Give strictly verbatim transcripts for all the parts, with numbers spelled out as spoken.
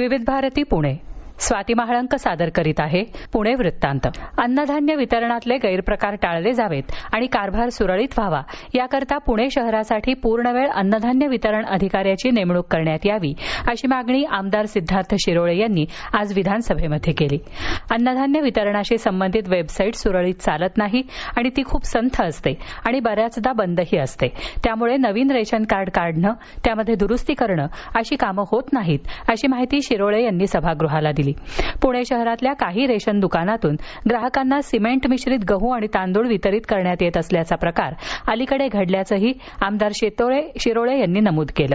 विविध भारती पुणे. स्वाती महाळंक सादर करीत आहे पुणे वृत्तांत. अन्नधान्य वितरणातले गैरप्रकार टाळले जावेत आणि कारभार सुरळीत व्हावा याकरता पुणे शहरासाठी पूर्णवेळ अन्नधान्य वितरण अधिकाऱ्याची नेमणूक करण्यात यावी अशी मागणी आमदार सिद्धार्थ शिरोळे यांनी आज विधानसभेमध्ये केली. अन्नधान्य वितरणाशी संबंधित वेबसाईट सुरळीत चालत नाही आणि ती खूप संथ असते आणि बऱ्याचदा बंदही असते. त्यामुळे नवीन रेशन कार्ड काढणं, त्यामध्ये दुरुस्ती करणं अशी कामं होत नाहीत अशी माहिती शिरोळे यांनी सभागृहाला दिली. पुणे शहरातल्या काही रेशन दुकानातून ग्राहकांना सिमेंट मिश्रित गहू आणि तांदूळ वितरित करण्यात येत असल्याचा प्रकार अलीकडे घडल्याचंही आमदार शिरोळे यांनी नमूद केलं.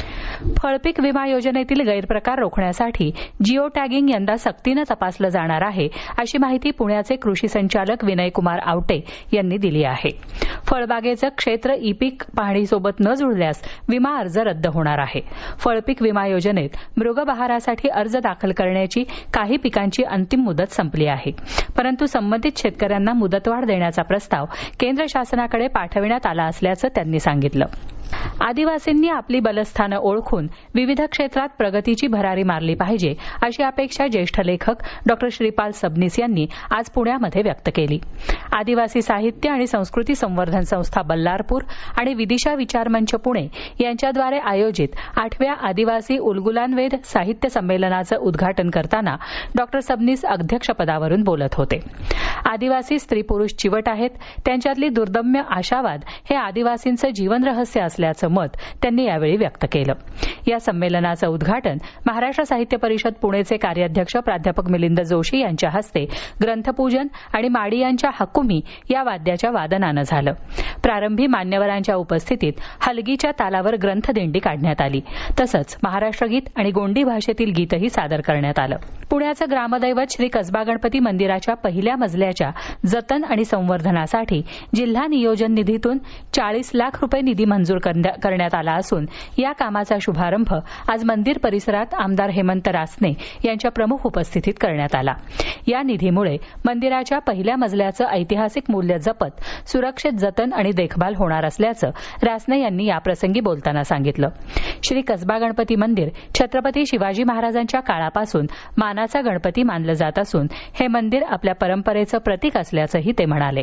फळपीक विमा योजनेतील गैरप्रकार रोखण्यासाठी जिओ टॅगिंग यंदा सक्तीनं तपासलं जाणार आहे अशी माहिती पुण्याचे कृषी संचालक विनयकुमार आवटे यांनी दिली आहे. फळबागेचं क्षेत्र ई पीक पाहणीसोबत न जुळल्यास विमा अर्ज रद्द होणार आहे. फळपीक विमा योजनेत मृगबहारासाठी अर्ज दाखल करण्याची काही पिकांची अंतिम मुदत संपली आहे, परंतु संबंधित शेतकऱ्यांना मुदतवाढ देण्याचा प्रस्ताव केंद्र शासनाकडे पाठविण्यात आला असल्याचं त्यांनी सांगितलं. आदिवासींनी आपली बलस्थानं ओळखून विविध क्षेत्रात प्रगतीची भरारी मारली पाहिजे अशी अपेक्षा ज्येष्ठ लेखक डॉक्टर श्रीपाल सबनीस यांनी आज पुण्यामध्ये व्यक्त केली. आदिवासी साहित्य आणि संस्कृती संवर्धन संस्था बल्लारपूर आणि विदिशा विचार मंच पुणे यांच्याद्वारे आयोजित आठव्या आदिवासी उलगुलानवेद साहित्य संमेलनाचं उद्घाटन करताना डॉक्टर सबनीस अध्यक्षपदावरून बोलत होते. आदिवासी स्त्री पुरुष चिवट आहेत, त्यांच्यातली दुर्दम्य आशावाद हे आदिवासींचं जीवन रहस्य असल्याचं मत त्यांनी यावेळी व्यक्त केलं. या संमेलनाचं उद्घाटन महाराष्ट्र साहित्य परिषद पुणेचे कार्याध्यक्ष प्राध्यापक मिलिंद जोशी यांच्या हस्ते ग्रंथपूजन आणि माडियांच्या हकुमी या वाद्याच्या वादनानं झालं. प्रारंभी मान्यवरांच्या उपस्थितीत हलगीच्या तालावर ग्रंथदिंडी काढण्यात आली. तसंच महाराष्ट्र गीत आणि गोंडी भाषेतील गीतही सादर करण्यात आलं. पुण्याचं ग्रामदैवत श्री कसबा गणपती मंदिराच्या पहिल्या मजल्याच्या जतन आणि संवर्धनासाठी जिल्हा नियोजन निधीतून चाळीस लाख रुपये निधी मंजूर करण्यात आला असून या कामाचा शुभारंभ आज मंदिर परिसरात आमदार हेमंत रासने यांच्या प्रमुख उपस्थितीत करण्यात आला. या निधीमुळे मंदिराच्या पहिल्या मजल्याचं ऐतिहासिक मूल्य जपत सुरक्षित जतन आणि देखभाल होणार असल्याचं रासने यांनी याप्रसंगी बोलताना सांगितलं. श्री कसबा गणपती मंदिर छत्रपती शिवाजी महाराजांच्या काळापासून मानाचा गणपती मानलं जात असून हे मंदिर आपल्या परंपरेचं प्रतीक असल्याचंही ते म्हणाले.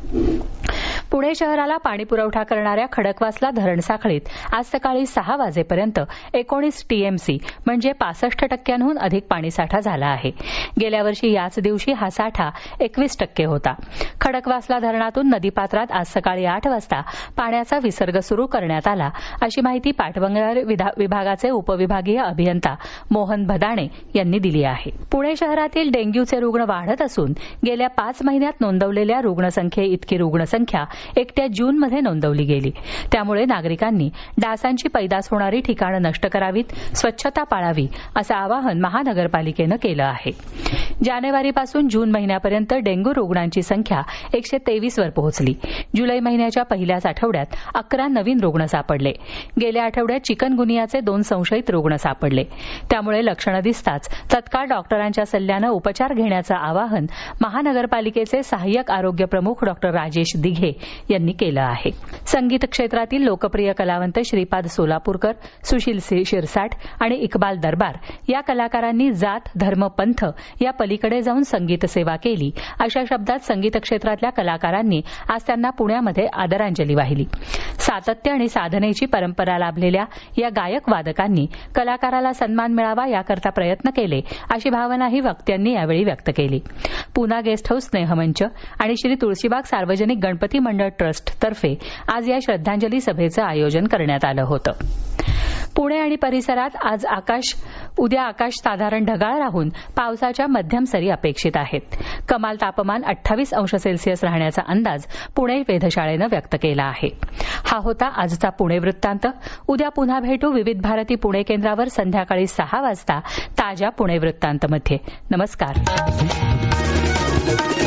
पुणे शहराला पाणीपुरवठा करणाऱ्या खडकवासला धरण साखळीत आज सकाळी सहा वाजेपर्यंत एकोणीस टीएमसी म्हणजे पासष्ट टक्क्यांहून अधिक पाणीसाठा झाला आहे. गेल्या वर्षी याच दिवशी हा साठा एकवीस टक्के होता. खडकवासला धरणातून नदीपात्रात आज सकाळी आठ वाजता पाण्याचा विसर्ग सुरू करण्यात आला अशी माहिती पाटबंधारे विभागाचे उपविभागीय अभियंता मोहन भदाणे यांनी दिली आहे. पुणे शहरातील डेंग्यूचे रुग्ण वाढत असून गेल्या पाच महिन्यात नोंदवलेल्या रुग्णसंख्ये इतकी रुग्णसंख्या एकट्या जूनमध्ये नोंदवली गेली. त्यामुळे नागरिकांनी डासांची पैदास होणारी ठिकाणं नष्ट करावीत, स्वच्छता पाळावी असं आवाहन महानगरपालिकेनं केलं आहे. जानेवारीपासून जून महिन्यापर्यंत डेंग्यू रुग्णांची संख्या एकशे तेवीस वर पोहोचली. जुलै महिन्याच्या पहिल्याच आठवड्यात अकरा नवीन रुग्ण सापडले. गेल्या आठवड्यात चिकनगुनियाचे दोन संशयित रुग्ण सापडले. त्यामुळे लक्षणं दिसताच तत्काळ डॉक्टरांच्या सल्ल्यानं उपचार घेण्याचं आवाहन महानगरपालिकेचे सहाय्यक आरोग्य प्रमुख डॉक्टर राजेश दिघे यांनी केलं आहे. संगीत क्षेत्रातील लोकप्रिय कलावंत श्रीपाद सोलापूरकर, सुशील शिरसाट आणि इक्बाल दरबार या कलाकारांनी जात धर्म पंथ या पलीकडे जाऊन संगीत सेवा केली अशा शब्दात संगीत क्षेत्रातल्या कलाकारांनी आज त्यांना पुण्यामध्ये आदरांजली वाहिली. सातत्य आणि साधनेची परंपरा लाभलेल्या या गायक वादकांनी कलाकाराला सन्मान मिळावा याकरता प्रयत्न केले अशी भावनाही वक्त्यांनी यावेळी व्यक्त केली. पुना गेस्ट हाऊस स्नेहमंच आणि श्री तुळशीबाग सार्वजनिक गणपती मंडळ ट्रस्ट तर्फे आज या श्रद्धांजली सभेचं आयोजन करण्यात आलं होतं. पुणे आणि परिसरात आज आकाश उद्या आकाश साधारण ढगाळ राहून पावसाच्या मध्यम सरी अपेक्षित आहेत. कमाल तापमान अठ्ठावीस अंश सेल्सिअस राहण्याचा अंदाज पुणे वेधशाळेनं व्यक्त केला आहे. हा होता आजचा पुणे वृत्तांत. उद्या पुन्हा भेटू विविध भारती पुणे केंद्रावर संध्याकाळी सहा वाजता ताज्या पुणे वृत्तांतमध्ये. नमस्कार.